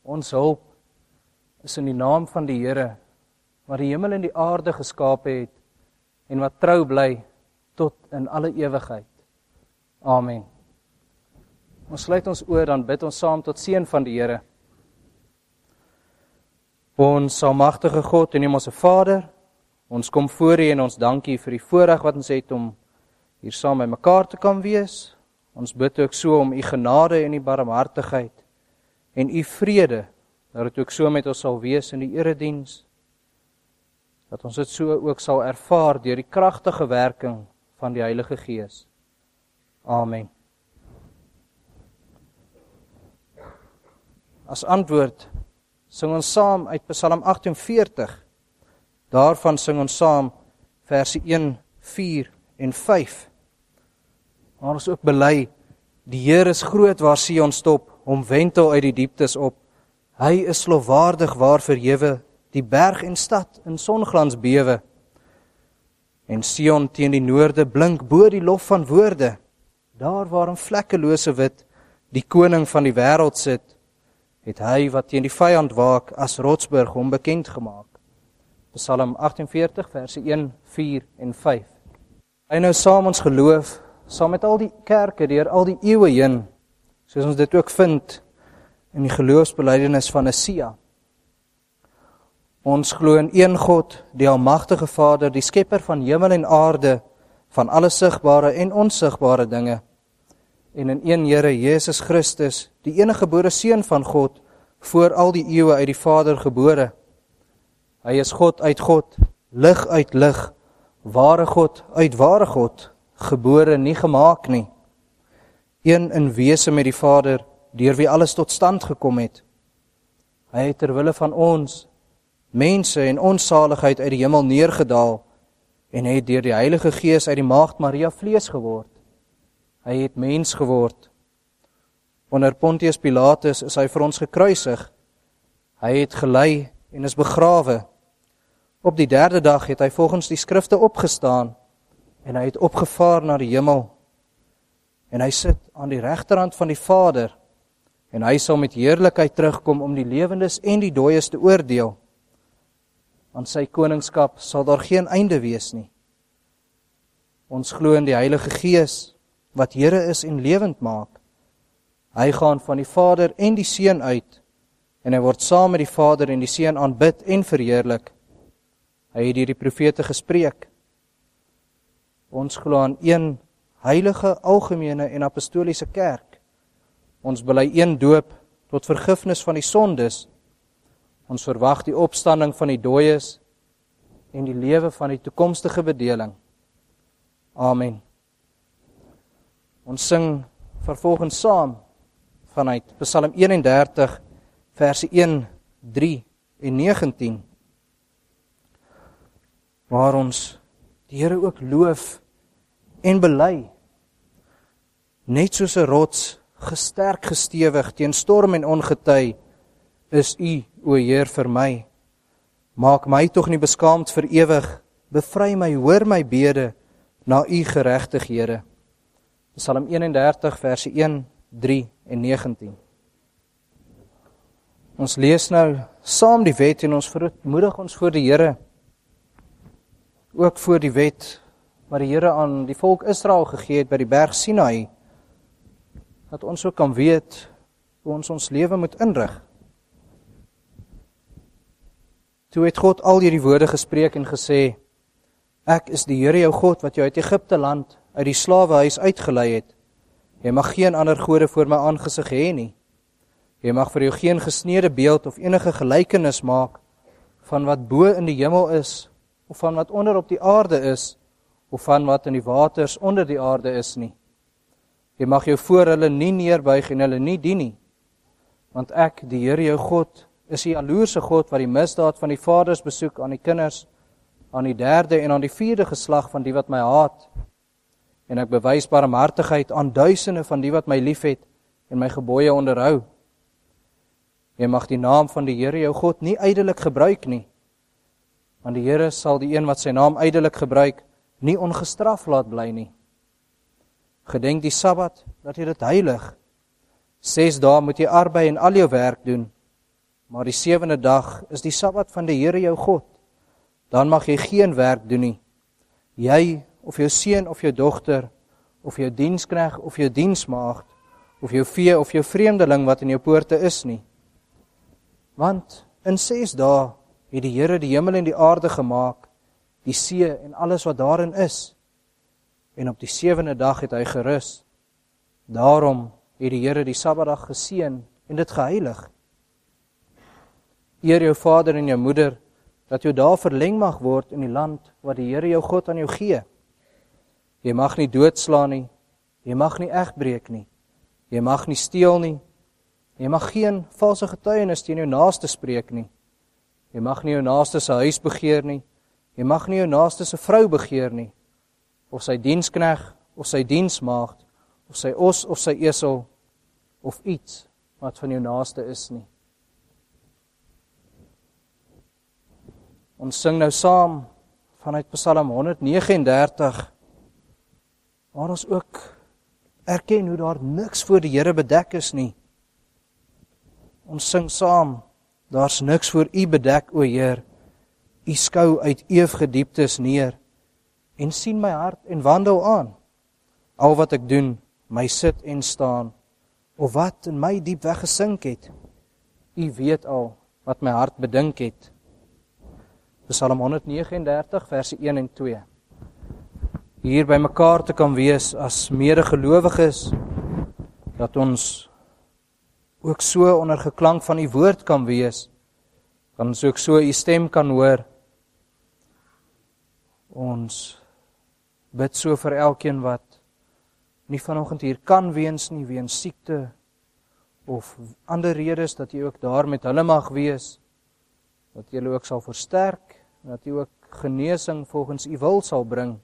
Ons hulp is in die naam van die Here, wat die hemel en die aarde geskape het, en wat trou bly tot in alle ewigheid. Amen. Ons sluit ons oor, dan bid ons saam tot seën van die Here. Ons almagtige God en hemelse Vader, ons kom voor U en ons dank U vir die voorreg wat ons het om hier saam by mekaar te kan wees. Ons bid ook so om U genade en U barmhartigheid en U vrede, dat dit ook so met ons sal wees in die erediens, dat ons dit so ook sal ervaar deur die kragtige werking van die Heilige Gees. Amen. As antwoord sing ons saam uit Psalm 48. Daarvan sing ons saam verse 1, 4 en 5. Maar ons ook bely, die Here is groot waar Sion stop, hom wentel uit die dieptes op. Hy is lofwaardig waar verhewe, die berg en stad in songlans bewe. En Sion teen die noorde blink bo die lof van woorde, daar waar 'n vlekkelose wit die koning van die wêreld sit, het hy wat teen die vyand waak as rotsburg hom bekend gemaak. Psalm 48 verse 1, 4 en 5. Hy nou saam ons geloof, saam met al die kerke deur al die eeue heen, soos ons dit ook vind in die geloofsbelijdenis van Nicea. Ons glo in een God, die almagtige Vader, die skepper van hemel en aarde, van alle sigbare en onsigbare dinge, en in een Here Jesus Christus, die enige gebore Seun van God, voor al die eeue uit die Vader gebore. Hy is God uit God, lig uit lig, ware God uit ware God, gebore nie gemaak nie. Een in wese met die Vader, deur wie alles tot stand gekom het. Hy het terwille van ons, mense en ons saligheid uit die hemel neergedaal, en het deur die Heilige Gees uit die maagd Maria vlees geword. Hy het mens geword. Onder Pontius Pilatus is hy vir ons gekruisig. Hy het gelei en is begrawe. Op die 3de dag het hy volgens die skrifte opgestaan, en hy het opgevaar na die hemel. En hy sit aan die regterhand van die Vader, en hy sal met heerlikheid terugkom om die lewendes en die dooies te oordeel. Aan sy koningskap sal daar geen einde wees nie. Ons glo in die Heilige Gees, wat Here is en lewend maak. Hy gaan van die Vader en die Seun uit, en hy word saam met die Vader en die Seun aanbid en verheerlik. Hy het deur die profete gespreek. Ons glo aan een heilige, algemene en apostoliese kerk. Ons bely een doop tot vergifnis van die sondes. Ons verwag die opstanding van die dooies en die lewe van die toekomstige bedeling. Amen. Ons sing vervolgens saam vanuit Psalm 31, verse 1, 3 en 19, waar ons die Here ook loof en bely. Net soos 'n rots, gesterk gestewig teen storm en ongety, is U, o Heer, vir my. Maak my tog nie beskaamd vir ewig, bevry my, hoor my bede, na U geregtighede. Psalm 31, verse 1, 3 en 19. Ons lees nou saam die wet en ons verootmoedig ons voor die Here, ook voor die wet wat die Here aan die volk Israel gegee het by die berg Sinai, dat ons ook kan weet hoe ons lewe moet inrig. Toe het God al hierdie woorde gespreek en gesê, ek is die Here jou God wat jou uit Egipte land, uit die slawehuis uitgelei het. Jy mag geen ander gode voor my aangesig hê nie. Jy mag vir jou geen gesneede beeld of enige gelykenis maak van wat bo in die hemel is, of van wat onder op die aarde is, of van wat in die waters onder die aarde is nie. Jy mag jou voor hulle nie neerbuig en hulle nie dien nie, want ek, die Here jou God, is die jaloerse God wat die misdaad van die vaders besoek aan die kinders, aan die 3de en aan die 4de geslag van die wat my haat. En ek bewys barmhartigheid aan duisende van die wat my liefhet en my gebooie onderhou. Jy mag die naam van die Here jou God nie ydelik gebruik nie, want die Here sal die een wat sy naam ydelik gebruik, nie ongestraf laat bly nie. Gedenk die Sabbat, dat jy dit heilig. 6 dae moet jy arbei en al jou werk doen, maar die 7de dag is die Sabbat van die Here jou God. Dan mag jy geen werk doen nie. Jy, of jou seun of jou dogter, of jou diensknegt of jou diensmaagd, of jou vee of jou vreemdeling wat in jou poorte is nie. Want in 6 dae het die Here die hemel en die aarde gemaak, die see en alles wat daarin is. En op die 7de dag het hy gerus. Daarom het die Here die Sabbatdag geseën en dit geheilig. Eer jou vader en jou moeder, dat jou dae verleng mag word in die land wat die Here jou God aan jou gee. Jy mag nie doodslaan nie, jy mag nie egbreek nie, jy mag nie steel nie, jy mag geen valse getuienis teen jou naaste spreek nie, jy mag nie jou naaste se huis begeer nie, jy mag nie jou naaste se vrou begeer nie, of sy diensknegt, of sy diensmaagd, of sy os of sy esel, of iets wat van jou naaste is nie. Ons sing nou saam vanuit Psalm 139, waar ons ook erken hoe daar niks voor die Here bedek is nie. Ons sing saam, daar's niks voor U bedek, o Heer. U skou uit ewige dieptes neer en sien my hart en wandel aan. Al wat ek doen, my sit en staan, of wat in my diep weggesink het. U weet al wat my hart bedink het. Psalm 139, verse 1 en 2. Hier by mekaar te kan wees as medegelowiges, dat ons ook so onder geklank van U woord kan wees, kan ons ook so U stem kan hoor. Ons bid so vir elkeen wat nie vanoggend hier kan wees nie, weens siekte of ander redes, dat U ook daar met hulle mag wees, dat U hulle ook sal versterk, en dat U ook genesing volgens U wil sal bring.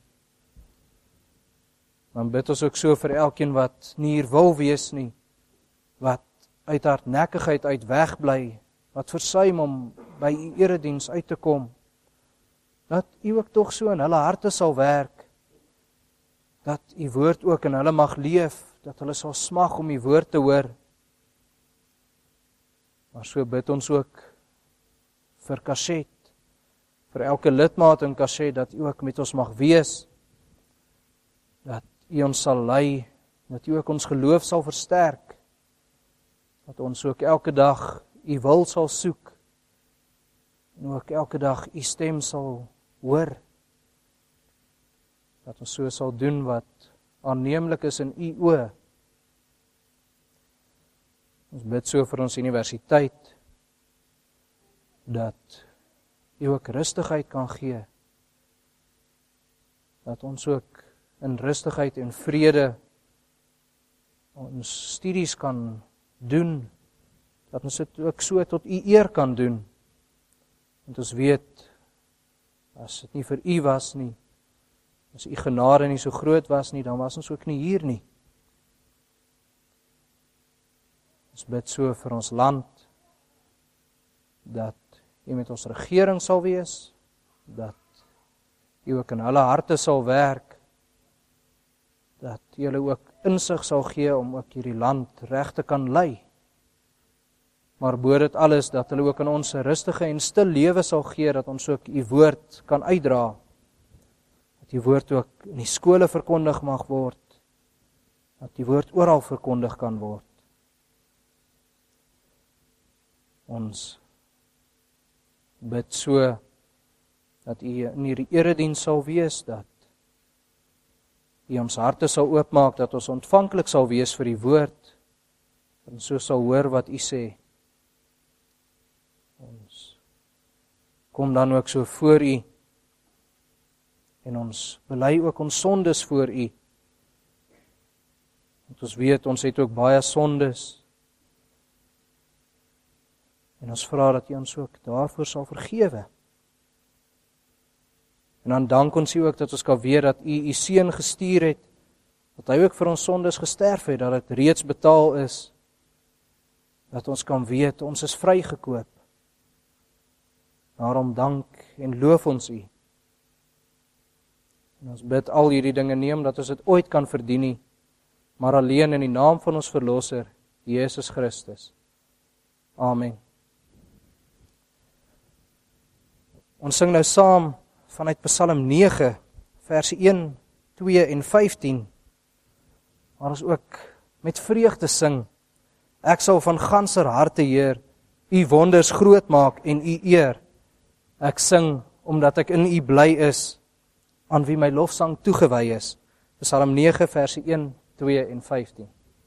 Dan bid ons ook so vir elkeen wat nie hier wil wees nie, wat uit hardnekkigheid uit wegbly, wat versuim om by U erediens uit te kom, dat U ook tog so in hulle harte sal werk, dat U woord ook in hulle mag leef, dat hulle sal smag om U woord te hoor. Maar so bid ons ook vir Kasset, vir elke lidmaat in Kasset, dat U ook met ons mag wees, dat U ons sal lei, dat U ook ons geloof sal versterk, dat ons ook elke dag U wil sal soek, en ook elke dag U stem sal hoor, dat ons so sal doen wat aanneemlik is in U oë. Ons bid so vir ons universiteit, dat U ook rustigheid kan gee, dat ons ook in rustigheid en vrede ons studies kan doen, dat ons dit ook so tot U eer kan doen. Want ons weet, as dit nie vir U was nie, as U genade nie so groot was nie, dan was ons ook nie hier nie. Ons bid so vir ons land, dat U met ons regering sal wees, dat U ook in hulle harte sal werk, dat U hulle ook insig sal gee om ook hierdie land reg te kan lei. Maar bo dit alles, dat hulle ook in ons 'n rustige en stil lewe sal gee, dat ons ook U woord kan uitdra, dat U woord ook in die skole verkondig mag word, dat die woord oral verkondig kan word. Ons bid so, dat U in hierdie erediens sal wees, dat U ons harte sal oopmaak, dat ons ontvanklik sal wees vir die woord, en so sal hoor wat U sê. Ons kom dan ook so voor U, en ons bely ook ons sondes voor U. Want ons weet, ons het ook baie sondes, en ons vra dat U ons ook daarvoor sal vergewe. En dan dank ons U ook dat ons kan weet dat U Seun gestuur het, dat hy ook vir ons sondes gesterf het, dat dit reeds betaal is, dat ons kan weet, ons is vrygekoop. Daarom dank en loof ons U. En ons bid al hierdie dinge nie omdat ons dit ooit kan verdien nie, maar alleen in die naam van ons Verlosser, Jesus Christus. Amen. Ons sing nou saam vanuit Psalm 9, verse 1, 2 en 15, waar ons ook met vreugde sing, ek sal van ganser harte, Heer, u wonders groot maak en u eer. Ek sing, omdat ek in u bly is, aan wie my lofsang toegewy is. Psalm 9, verse 1, 2 en 15.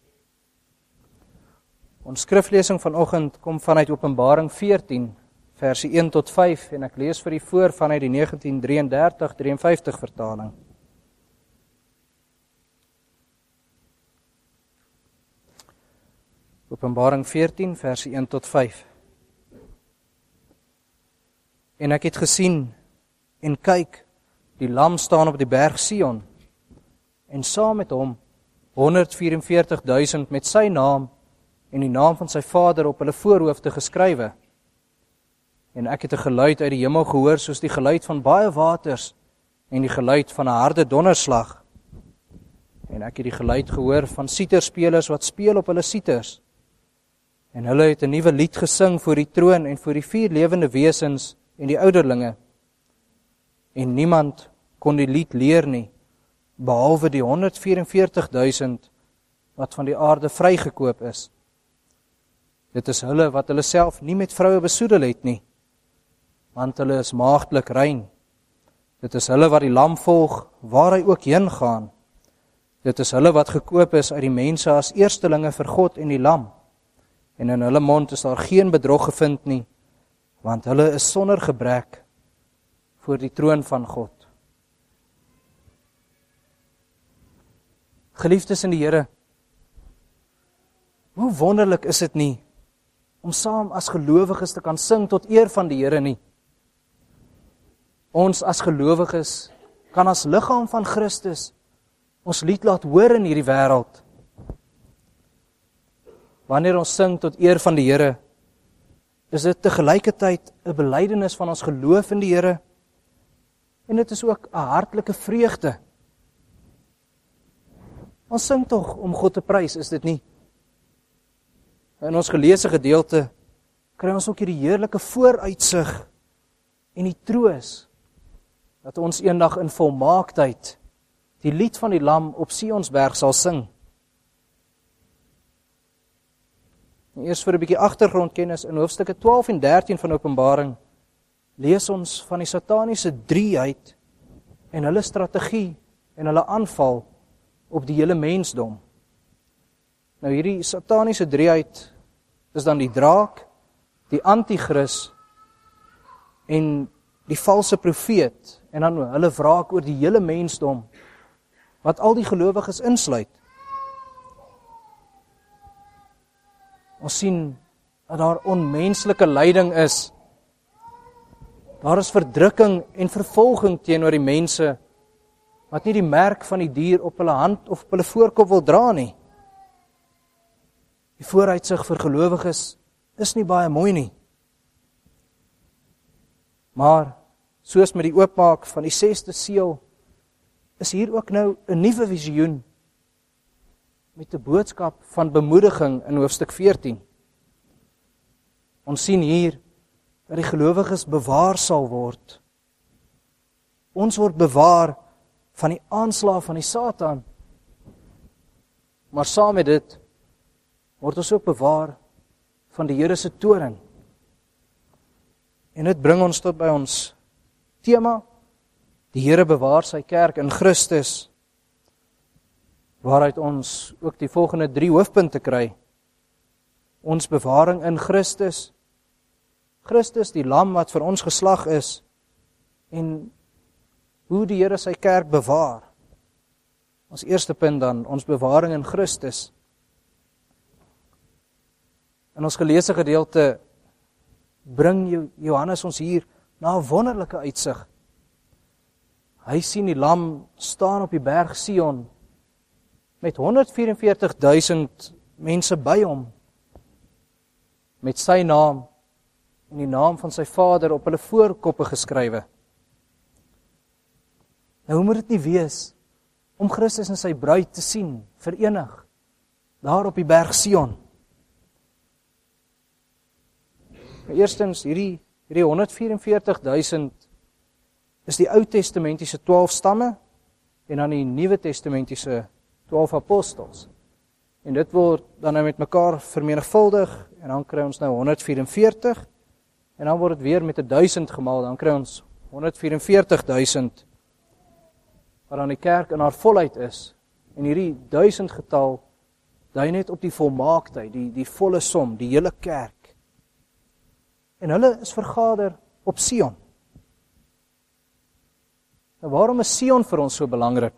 Ons skriflesing vanoggend kom vanuit Openbaring 14, verse 1 tot 5, en ek lees vir u voor vanuit die 1933-53 vertaling. Openbaring 14, verse 1 tot 5. En ek het gesien, en kyk, die lam staan op die berg Sion, en saam met hom 144.000 met sy naam en die naam van sy Vader op hulle voorhoofde geskrywe. En ek het 'n geluid uit die hemel gehoor, soos die geluid van baie waters, en die geluid van 'n harde donderslag. En ek het die geluid gehoor van siterspelers wat speel op hulle siters. En hulle het 'n nuwe lied gesing voor die troon en voor die 4 lewende wesens en die ouderlinge. En niemand kon die lied leer nie, behalwe die 144.000 wat van die aarde vrygekoop is. Dit is hulle wat hulle self nie met vroue besoedel het nie, want hulle is maagdelik rein. Dit is hulle wat die lam volg, waar hy ook heen gaan. Dit is hulle wat gekoop is uit die mense as eerstelinge vir God en die lam. En in hulle mond is daar geen bedrog gevind nie, want hulle is sonder gebrek voor die troon van God. Geliefdes in die Here, hoe wonderlik is dit nie om saam as gelowiges te kan sing tot eer van die Here nie. Ons as gelowiges kan as liggaam van Christus ons lied laat hoor in hierdie wêreld. Wanneer ons sing tot eer van die Here, is dit tegelijkertyd 'n belydenis van ons geloof in die Here, en dit is ook 'n hartlike vreugde. Ons sing tog om God te prys, is dit nie? In ons geleesde gedeelte kry ons ook hierdie heerlike vooruitsig en die troos dat ons eendag in volmaaktheid die lied van die lam op Sionsberg sal sing. Eers vir 'n bietjie agtergrondkennis in hoofstukke 12 en 13 van Openbaring lees ons van die sataniese drieheid en hulle strategie en hulle aanval op die hele mensdom. Nou hierdie sataniese drieheid is dan die draak, die anti-kris en die valse profeet, en dan hulle wraak oor die hele mensdom, wat al die gelowiges insluit. Ons sien dat daar onmenslike lyding is. Daar is verdrukking en vervolging teenoor die mense wat nie die merk van die dier op hulle hand of op hulle voorkop wil dra nie. Die vooruitsig vir gelowiges is nie baie mooi nie. Maar soos met die oopmaak van die 6de seël, is hier ook nou 'n nuwe visioen met 'n boodskap van bemoediging in hoofstuk 14. Ons sien hier dat die gelowiges bewaar sal word. Ons word bewaar van die aanslag van die Satan. Maar saam met dit word ons ook bewaar van die Here se toorn. En dit bring ons tot by ons tema, die Here bewaar sy kerk in Christus, waaruit ons ook die volgende 3 hoofpunte kry. Ons bewaring in Christus, Christus die lam wat vir ons geslag is, en hoe die Here sy kerk bewaar. Ons eerste punt dan, ons bewaring in Christus. In ons geleesde gedeelte bring Johannes ons hier na 'n wonderlike uitsig. Hy sien die lam staan op die berg Sion met 144.000 mense by hom, met sy naam en die naam van sy Vader op hulle voorkoppe geskrywe. Nou hoe moet dit nie wees om Christus en sy bruid te sien, verenig, daar op die berg Sion? Eerstens, hierdie 144.000 is die Ou Testamentiese 12 stamme en dan die Nuwe Testamentiese 12 apostels. En dit word dan nou met mekaar vermenigvuldig en dan kry ons nou 144 en dan word dit weer met 1000 gemaal, dan kry ons 144.000 wat dan die kerk in haar volheid is. En hierdie 1000 getal dui net op die volmaaktheid, die volle som, die hele kerk. En hulle is vergader op Sion. Nou waarom is Sion vir ons so belangrik?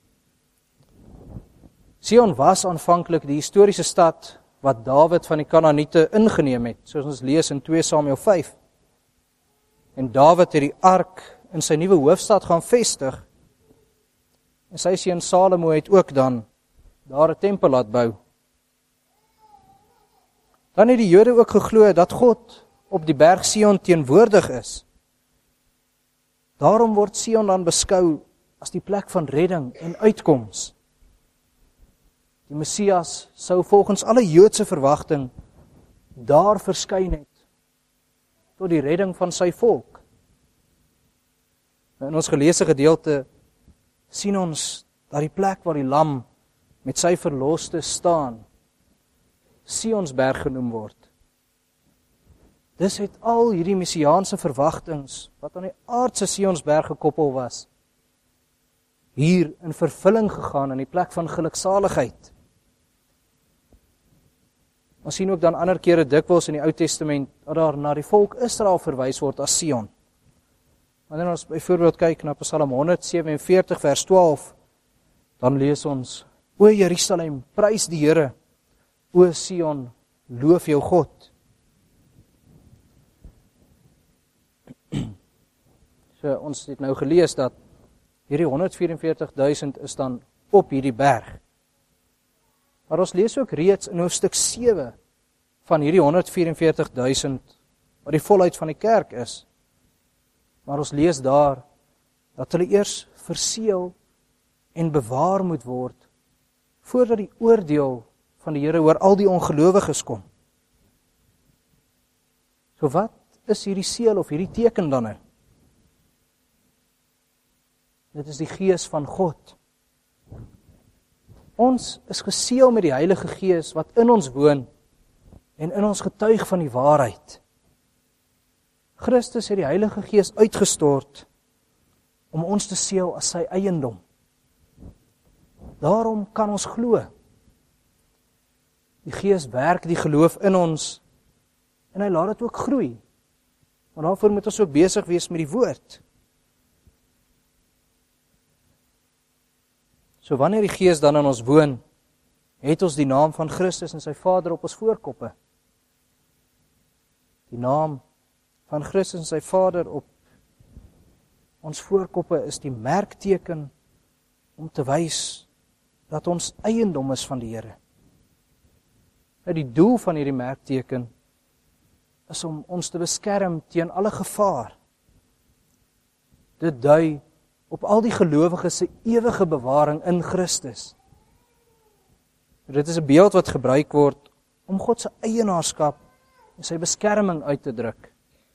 Sion was aanvanklik die historiese stad wat Dawid van die Kanaaniete ingeneem het, soos ons lees in 2 Samuel 5. En Dawid het die ark in sy nuwe hoofstad gaan vestig. En sy seun Salomo het ook dan daar 'n tempel laat bou. Dan het die Jode ook geglo dat God op die berg Sion teenwoordig is. Daarom word Sion dan beskou as die plek van redding en uitkoms. Die Messias sou volgens alle Joodse verwagting daar verskyn het tot die redding van sy volk. In ons geleesde gedeelte sien ons dat die plek waar die lam met sy verloste staan, Sionsberg genoem word. Dis het al hierdie messiaanse verwagtings wat aan die aardse Sionsberg gekoppel was, hier in vervulling gegaan in die plek van geluksaligheid. Ons sien ook dan ander kere dikwels in die Ou Testament dat daar na die volk Israel verwys word as Sion. Wanneer ons byvoorbeeld kyk na Psalm 147 vers 12, dan lees ons: O Jerusalem, prys die Here, o Sion, loof jou God. So ons het nou gelees dat hierdie 144.000 is dan op hierdie berg. Maar ons lees ook reeds in hoofstuk 7 van hierdie 144.000 wat die volheid van die kerk is. Maar ons lees daar dat hulle eers verseël en bewaar moet word voordat die oordeel van die Here oor al die ongelowiges kom. So wat is hierdie seël of hierdie teken dan nou? Dit is die Gees van God. Ons is geseël met die Heilige Gees wat in ons woon en in ons getuig van die waarheid. Christus het die Heilige Gees uitgestort om ons te seël as sy eiendom. Daarom kan ons glo. Die Gees werk die geloof in ons en hy laat dit ook groei. Maar daarvoor moet ons ook besig wees met die woord. So wanneer die Gees dan in ons woon, het ons die naam van Christus en sy Vader op ons voorkoppe. Die naam van Christus en sy Vader op ons voorkoppe is die merkteken om te wys dat ons eiendom is van die Here. Die doel van hierdie merkteken is om ons te beskerm teen alle gevaar. Dit dui op al die gelowiges se ewige bewaring in Christus. Dit is 'n beeld wat gebruik word om God se eienaarskap en sy beskerming uit te druk.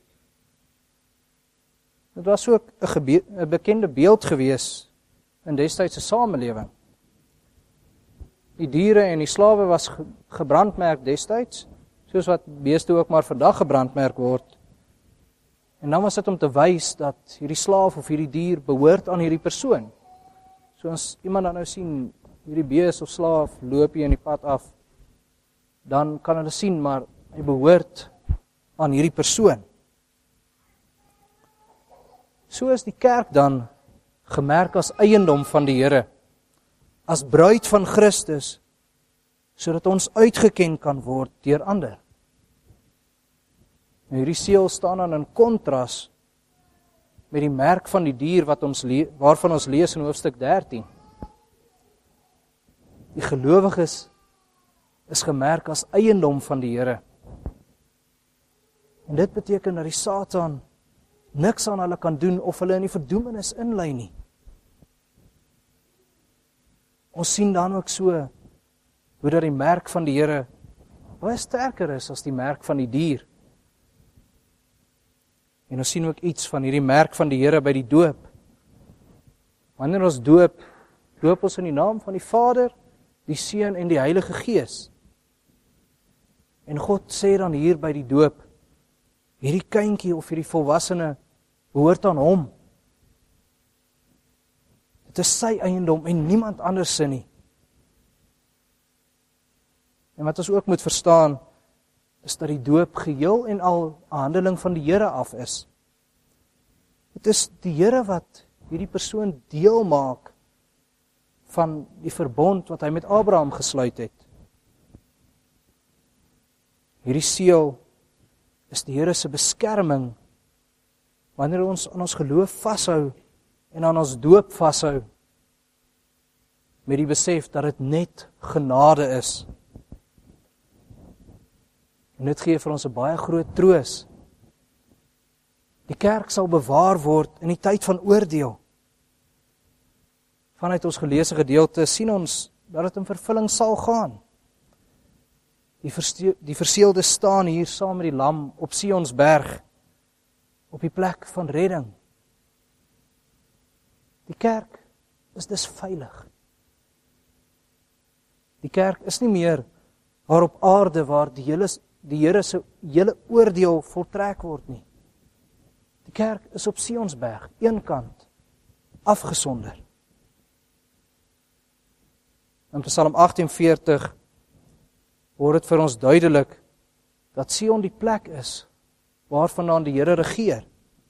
Dit was ook 'n bekende beeld gewees in destydse samelewing. Die diere en die slawe was gebrandmerk destyds, soos wat beeste ook maar vandag gebrandmerk word. En dan was dit om te wys dat hierdie slaaf of hierdie dier behoort aan hierdie persoon. So as iemand dan nou sien, hierdie bees of slaaf loop hier in die pad af, dan kan hulle sien, maar hy behoort aan hierdie persoon. So is die kerk dan gemerk as eiendom van die Here, as bruid van Christus, sodat ons uitgeken kan word deur ander. Nou hierdie seël staan dan in kontras met die merk van die dier waarvan ons lees in hoofstuk 13. Die gelowiges is gemerk as eiendom van die Here. En dit beteken dat die Satan niks aan hulle kan doen of hulle in die verdoemenis inlei nie. Ons sien dan ook so hoe dat die merk van die Here baie sterker is as die merk van die dier. En ons sien ook iets van hierdie merk van die Here by die doop. Wanneer ons doop ons in die naam van die Vader, die Seun en die Heilige Gees. En God sê dan hier by die doop, hierdie kindjie of hierdie volwassene behoort aan hom. Dit is sy eiendom en niemand anders se nie. En wat ons ook moet verstaan, is dat die doop geheel en al 'n handeling van die Here af is. Dit is die Here wat hierdie persoon deel maak van die verbond wat hy met Abraham gesluit het. Hierdie seël is die Here se beskerming wanneer ons aan ons geloof vashou en aan ons doop vashou met die besef dat dit net genade is. En dit gee vir ons 'n baie groot troos. Die kerk sal bewaar word in die tyd van oordeel. Vanuit ons geleesde gedeelte sien ons dat dit in vervulling sal gaan. Die verseelde staan hier saam met die lam op Sionsberg, op die plek van redding. Die kerk is dus veilig. Die kerk is nie meer waar op aarde waar die Here se hele oordeel voltrek word nie. Die kerk is op Sionsberg, eenkant, afgesonder. In Psalm 48 word dit vir ons duidelik dat Sion die plek is waarvandaan die Here regeer.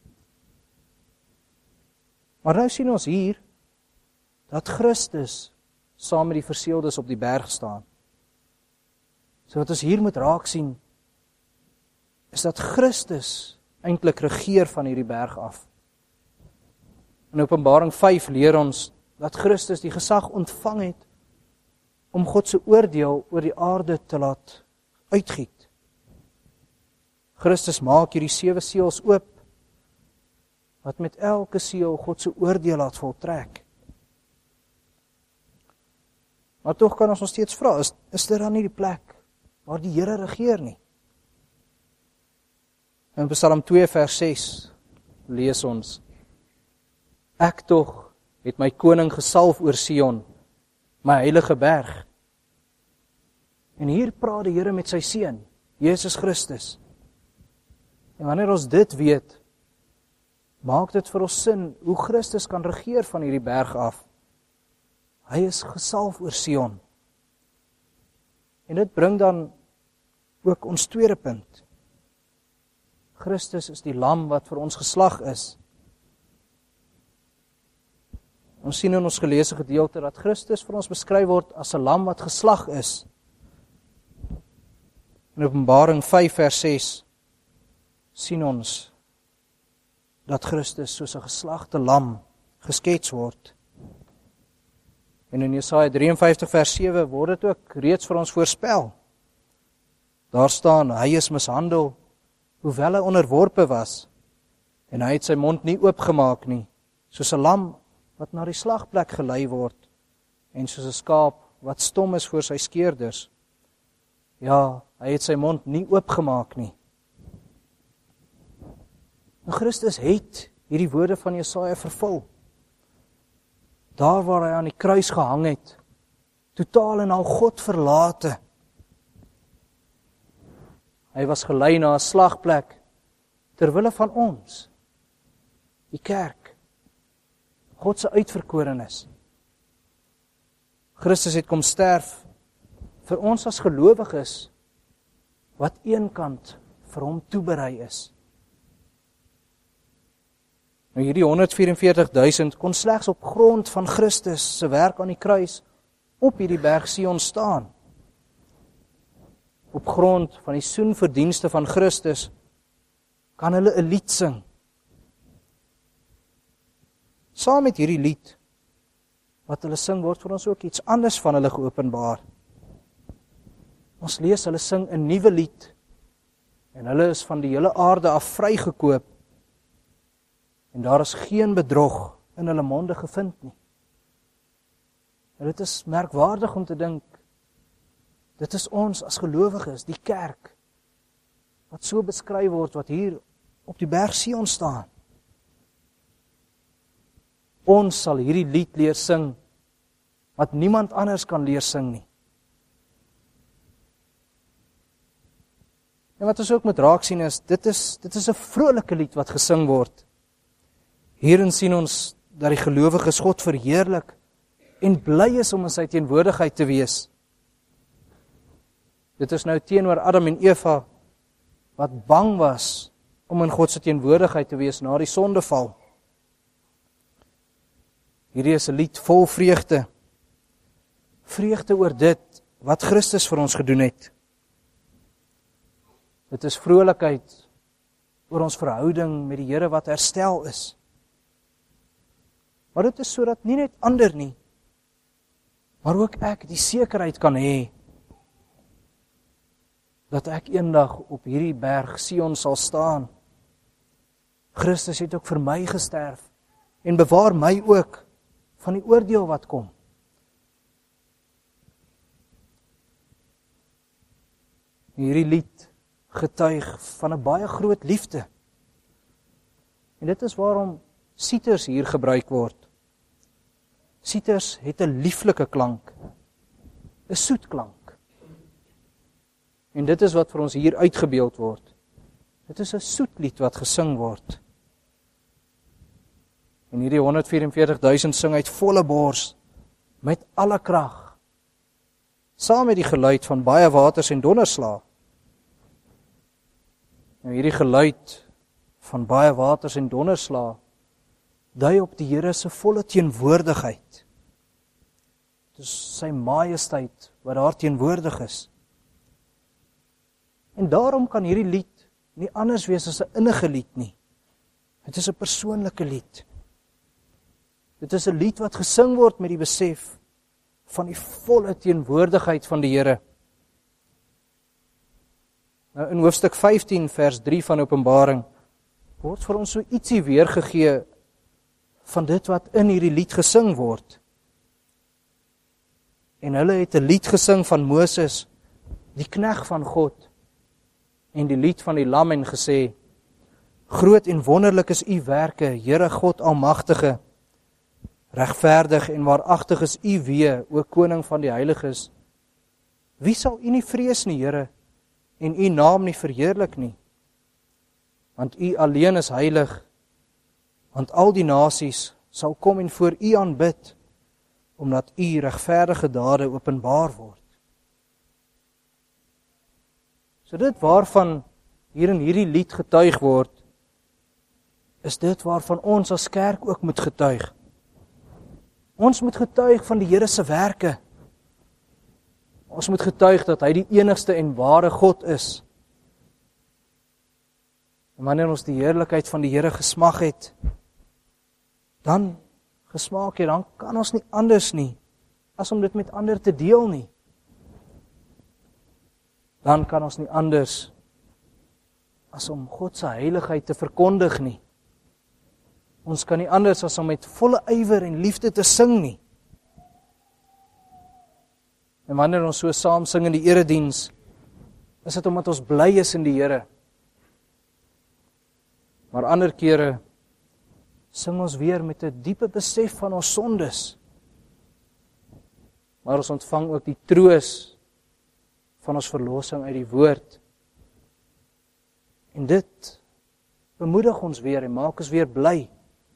Maar nou sien ons hier dat Christus saam met die verseeldes op die berg staan. So wat ons hier moet raak sien, is dat Christus eintlik regeer van hierdie berg af. In Openbaring 5 leer ons dat Christus die gesag ontvang het om God se oordeel oor die aarde te laat uitgiet. Christus maak hierdie 7 seels oop, wat met elke seël God se oordeel laat voltrek. Maar tog kan ons nog steeds vra, is dit dan nie die plek waar die Here regeer nie? In Psalm 2 vers 6 lees ons: Ek tog het my koning gesalf oor Sion, my heilige berg. En hier praat die Here met sy seun, Jesus Christus. En wanneer ons dit weet, maak dit vir ons sin hoe Christus kan regeer van hierdie berg af. Hy is gesalf oor Sion. En dit bring dan ook ons tweede punt. Christus is die lam wat vir ons geslag is. Ons sien in ons geleesde gedeelte dat Christus vir ons beskryf word as 'n lam wat geslag is. In Openbaring 5 vers 6 sien ons dat Christus soos 'n geslagte lam geskets word. En in Jesaja 53 vers 7 word dit ook reeds vir ons voorspel. Daar staan, hy is mishandel, hoewel hy onderworpe was, en hy het sy mond nie oopgemaak nie, soos 'n lam wat na die slagplek gelei word, en soos 'n skaap wat stom is voor sy skeerders. Ja, hy het sy mond nie oopgemaak nie. En Christus het hierdie woorde van Jesaja vervul. Daar waar hy aan die kruis gehang het, totaal en al God verlate. Hy was gelei na 'n slagplek ter wille van ons, die kerk, God se uitverkorenes. Christus het kom sterf vir ons as gelowiges wat eenkant vir hom toeberei is. Nou hierdie 144.000 kon slegs op grond van Christus se werk aan die kruis op hierdie berg Sion staan. Op grond van die soenverdienste van Christus kan hulle 'n lied sing. Saam met hierdie lied wat hulle sing, word vir ons ook iets anders van hulle geopenbaar. Ons lees hulle sing 'n nuwe lied en hulle is van die hele aarde af vrygekoop. En daar is geen bedrog in hulle monde gevind nie. En dit is merkwaardig om te dink, dit is ons as gelowiges, die kerk, wat so beskryf word, wat hier op die berg Sion staan. Ons sal hierdie lied leer sing, wat niemand anders kan leer sing nie. En wat ons ook moet raak sien is, dit is 'n vrolike lied wat gesing word. Hierin sien ons dat die gelowiges God verheerlik en bly is om in sy teenwoordigheid te wees. Dit is nou teenoor Adam en Eva wat bang was om in God se teenwoordigheid te wees na die sondeval. Hierdie is 'n lied vol vreugde. Vreugde oor dit wat Christus vir ons gedoen het. Dit is vrolikheid oor ons verhouding met die Here wat herstel is. Maar dit is sodat nie net ander nie, maar ook ek die sekerheid kan hê dat ek eendag op hierdie berg Sion sal staan. Christus het ook vir my gesterf en bewaar my ook van die oordeel wat kom. Hierdie lied getuig van 'n baie groot liefde. En dit is waarom siters hier gebruik word. Siters het 'n lieflike klank, 'n soet klank. En dit is wat vir ons hier uitgebeeld word. Dit is 'n soet lied wat gesing word. En hierdie 144.000 sing uit volle bors, met alle krag, saam met die geluid van baie waters en donderslae. Nou hierdie geluid van baie waters en donderslae dui op die Here se volle teenwoordigheid. Dit is sy majesteit wat daar teenwoordig is. En daarom kan hierdie lied nie anders wees as 'n innige lied nie. Dit is 'n persoonlike lied. Dit is 'n lied wat gesing word met die besef van die volle teenwoordigheid van die Here. Nou in hoofstuk 15 vers 3 van Openbaring word vir ons so ietsie weergegee van dit wat in hierdie lied gesing word. En hulle het 'n lied gesing van Moses, die knegt van God, en die lied van die Lam en gesê: Groot en wonderlik is u werke, Here God Almagtige. Regverdig en waaragtig is u weë, o koning van die heiliges. Wie sal u nie vrees nie, Here, en u naam nie verheerlik nie? Want u alleen is heilig, want al die nasies sal kom en voor u aanbid, omdat u regverdige dade openbaar word. So dit waarvan hier in hierdie lied getuig word, is dit waarvan ons as kerk ook moet getuig. Ons moet getuig van die Here se werke. Ons moet getuig dat hy die enigste en ware God is. En wanneer ons die heerlikheid van die Here gesmag het, dan kan ons nie anders nie, as om dit met ander te deel nie. Dan kan ons nie anders, as om God se heiligheid te verkondig nie. Ons kan nie anders as om met volle ywer en liefde te sing nie. En wanneer ons so saam sing in die erediens, is dit omdat ons bly is in die Here. Maar ander kere sing ons weer met 'n diepe besef van ons sondes. Maar ons ontvang ook die troos van ons verlossing uit die woord. En dit bemoedig ons weer en maak ons weer bly.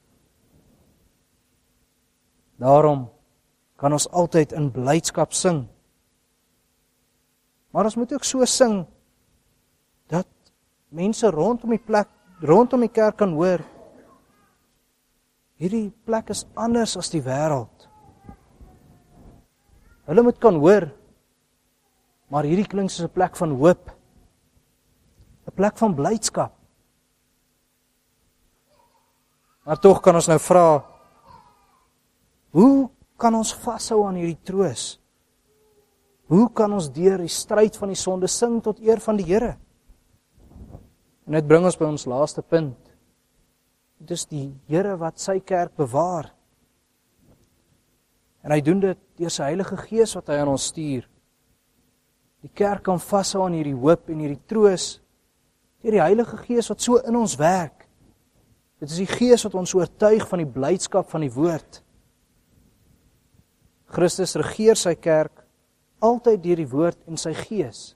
Daarom kan ons altyd in blydskap sing. Maar ons moet ook so sing dat mense rondom die kerk kan hoor, hierdie plek is anders as die wêreld. Hulle moet kan hoor, maar hierdie klink soos 'n plek van hoop, 'n plek van blydskap. Maar tog kan ons nou vra, hoe kan ons vashou aan hierdie troos? Hoe kan ons deur die stryd van die sonde sing tot eer van die Here? En dit bring ons by ons laaste punt. Dit is die Here wat sy kerk bewaar. En hy doen dit deur sy Heilige Gees wat hy aan ons stuur. Die kerk kan vashou aan hierdie hoop en hierdie troos deur die Heilige Gees wat so in ons werk. Dit is die Gees wat ons oortuig van die blydskap van die woord. Christus regeer sy kerk altyd deur die woord en sy Gees.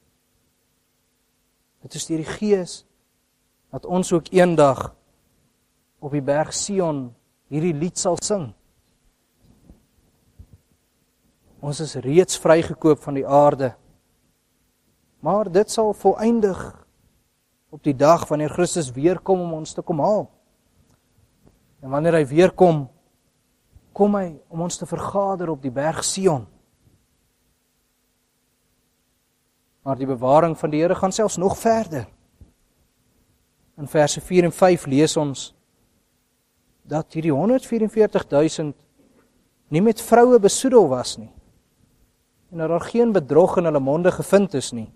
Dit is deur die Gees dat ons ook eendag op die berg Sion hierdie lied sal sing. Ons is reeds vrygekoop van die aarde, maar dit sal volëindig op die dag wanneer Christus weer kom om ons te kom haal. En wanneer hy weer kom, kom hy om ons te vergader op die berg Sion. Maar die bewaring van die Here gaan selfs nog verder. In verse 4 en 5 lees ons dat hierdie 144.000 nie met vroue besoedel was nie, en dat daar geen bedrog in hulle monde gevind is nie.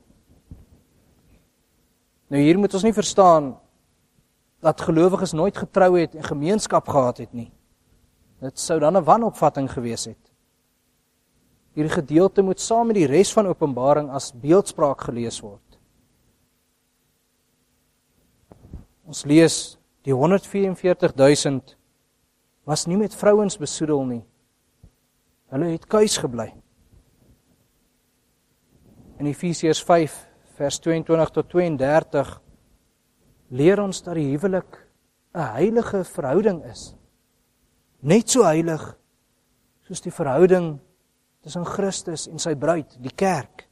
Nou hier moet ons nie verstaan dat gelowiges nooit getrou het en gemeenskap gehad het nie. Dit sou dan 'n wanopvatting gewees het. Hierdie gedeelte moet saam met die res van Openbaring as beeldspraak gelees word. Ons lees, die 144.000 was nie met vrouens besoedel nie. Hulle het kuis gebly. In Efesiërs 5, vers 22 tot 32, leer ons dat die huwelik 'n heilige verhouding is. Net so heilig soos die verhouding tussen Christus en sy bruid, die kerk.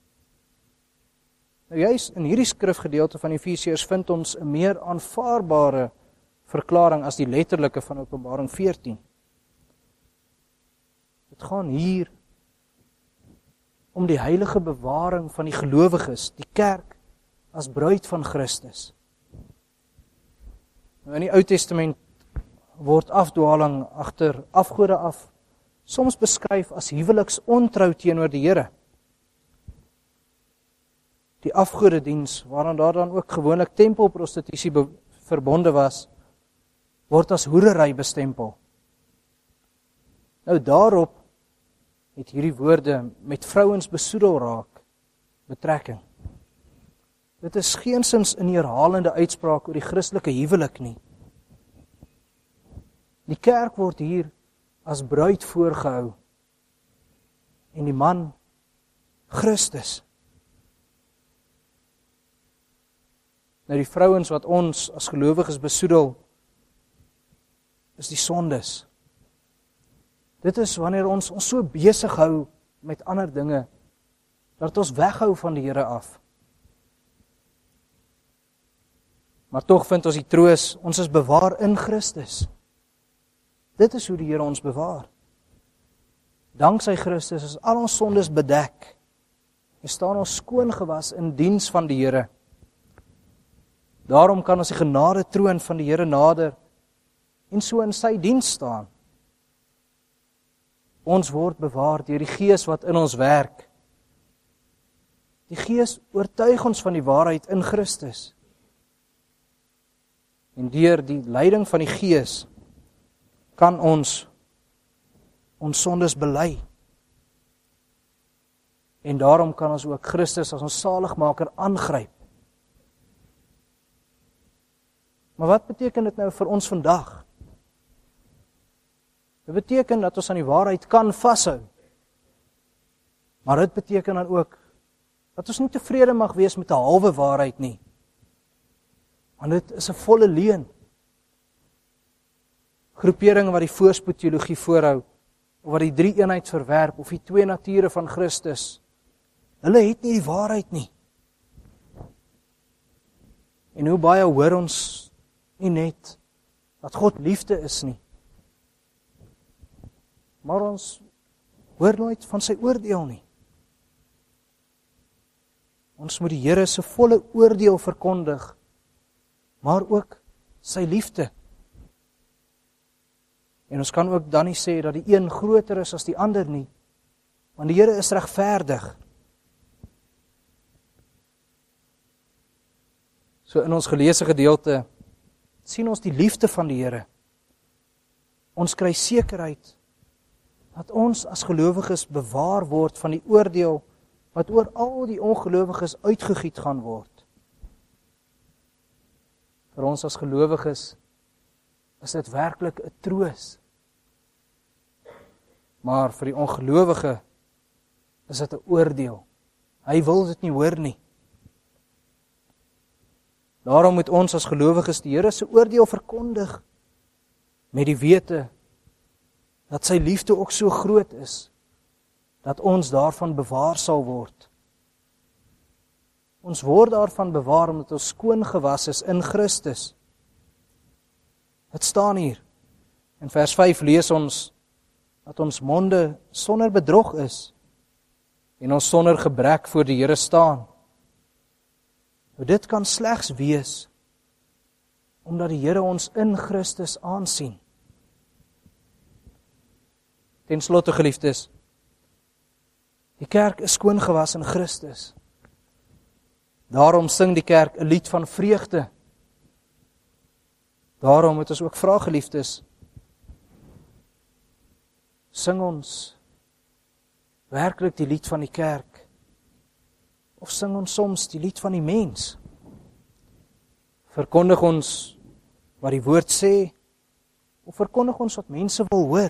Nou juist in hierdie skrifgedeelte van Efesiërs vind ons 'n meer aanvaarbare verklaring as die letterlike van Openbaring 14. Dit gaan hier om die heilige bewaring van die gelowiges, die kerk as bruid van Christus. Nou in die Ou Testament word afdwaling agter afgode af soms beskryf as huweliksontrou teenoor die Here. Die afgodediens, waaraan daar dan ook gewoonlik tempelprostitusie verbonde was, word as hoerery bestempel. Nou daarop het hierdie woorde met vrouens besoedel raak betrekking. Dit is geensins 'n herhalende uitspraak oor die Christelike huwelik nie. Die kerk word hier as bruid voorgehou en die man Christus. Nou die vrouens wat ons as gelowiges besoedel is die sondes. Dit is wanneer ons so besig hou met ander dinge dat ons weghou van die Here af. Maar tog vind ons die troos, ons is bewaar in Christus. Dit is hoe die Here ons bewaar. Danksy Christus is al ons sondes bedek. En staan ons skoon gewas in diens van die Here. Daarom kan ons die genade troon van die Here nader en so in sy diens staan. Ons word bewaar deur die Gees wat in ons werk. Die Gees oortuig ons van die waarheid in Christus. En deur die leiding van die Gees kan ons sondes bely. En daarom kan ons ook Christus as ons saligmaker aangryp. Maar wat beteken dit nou vir ons vandag? Dit beteken dat ons aan die waarheid kan vashou. Maar dit beteken dan ook dat ons nie tevrede mag wees met 'n halwe waarheid nie. Want dit is 'n volle leuen. Groeperinge wat die voorspoedteologie voorhou, of wat die drie eenheid verwerp, of die twee nature van Christus, hulle het nie die waarheid nie. En hoe baie hoor ons nie net dat God liefde is nie, maar ons hoor nooit van sy oordeel nie. Ons moet die Here se volle oordeel verkondig, maar ook sy liefde. En ons kan ook dan nie sê dat die een groter is as die ander nie, want die Here is regverdig. So in ons geleesde gedeelte sien ons die liefde van die Here. Ons kry sekerheid dat ons as gelowiges bewaar word van die oordeel wat oor al die ongelowiges uitgegiet gaan word. Vir ons as gelowiges is dit werklik 'n troos. Maar vir die ongelowige is dit 'n oordeel. Hy wil dit nie hoor nie. Daarom moet ons as gelowiges die Here se oordeel verkondig met die wete dat sy liefde ook so groot is, dat ons daarvan bewaar sal word. Ons word daarvan bewaar omdat ons skoon gewas is in Christus. Het staan hier. In vers 5 lees ons dat ons monde sonder bedrog is en ons sonder gebrek voor die Here staan. Nou dit kan slegs wees omdat die Here ons in Christus aansien. Ten slotte, geliefdes, die kerk is skoon gewas in Christus. Daarom sing die kerk 'n lied van vreugde. Daarom moet ons ook vra, geliefdes, sing ons werklik die lied van die kerk? Of sing ons soms die lied van die mens? Verkondig ons wat die woord sê, of verkondig ons wat mense wil hoor?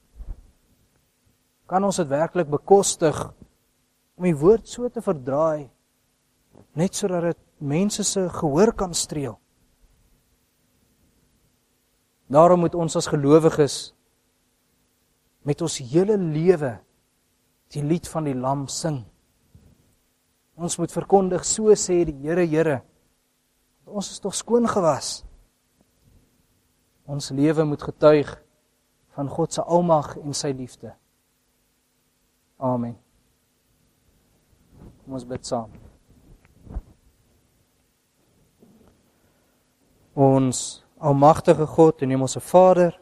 Kan ons dit werklik bekostig om die woord so te verdraai, net sodat dit mense se gehoor kan streel? Daarom moet ons as gelowiges met ons hele lewe die lied van die Lam sing. Ons moet verkondig, so sê die Here, Here, ons is tog skoon gewas. Ons lewe moet getuig van God se almag en sy liefde. Amen. Kom ons bid saam. Ons almagtige God en Hemelse Vader,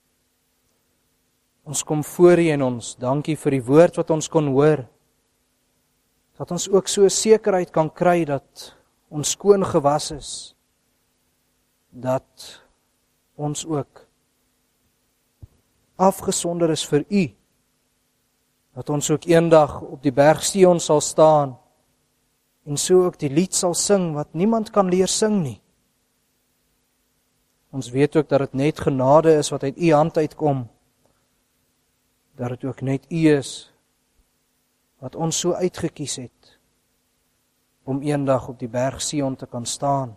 ons kom voor U en ons dankie vir die woord wat ons kon hoor, dat ons ook so sekerheid kan kry dat ons skoon gewas is, dat ons ook afgesonder is vir U, dat ons ook eendag op die berg Sion sal staan en so ook die lied sal sing wat niemand kan leer sing nie. Ons weet ook dat dit net genade is wat uit U hand uitkom, dat dit ook net U is wat ons so uitgekies het om eendag op die berg Sion te kan staan.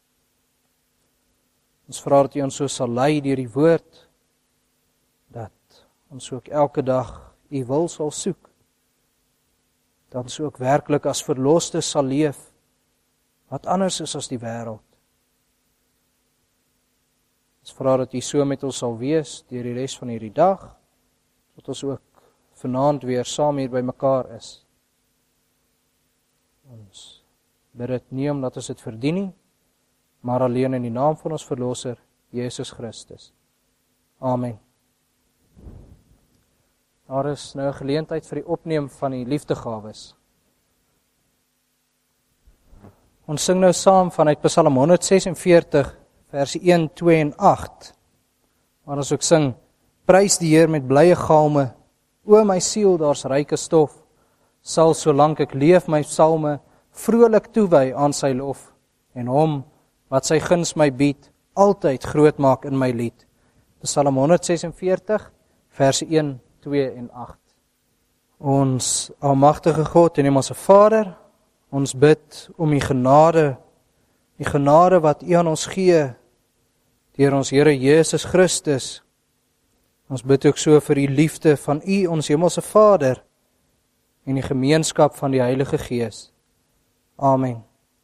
Ons vra dat U ons so sal lei deur die woord, dat ons ook elke dag U wil sal soek, dat ons ook werklik as verlostes sal leef, wat anders is as die wêreld. Ons vra dat U so met ons sal wees deur die res van hierdie dag, dat ons ook vanaand weer saam hier by mekaar is. Ons bid dit nie omdat ons dit verdien nie, maar alleen in die naam van ons Verlosser, Jesus Christus. Amen. Daar is nou 'n geleentheid vir die opneem van die liefdegawes. Ons sing nou saam vanuit Psalm 146, verse 1, 2 en 8, waar ons ook sing, prys die Heer met blye galme, o my siel, daar's ryke stof, sal solank ek leef my psalme vrolik toewy aan sy lof, en hom wat sy guns my bied, altyd groot maak in my lied. Psalm 146, verse 1, 2 en 8. Ons almagtige God en Hemelse Vader, ons bid om die genade wat U aan ons gee, deur ons Here Jesus Christus. Ons bid ook so vir die liefde van U, ons Hemelse Vader, en die gemeenskap van die Heilige Gees. Amen.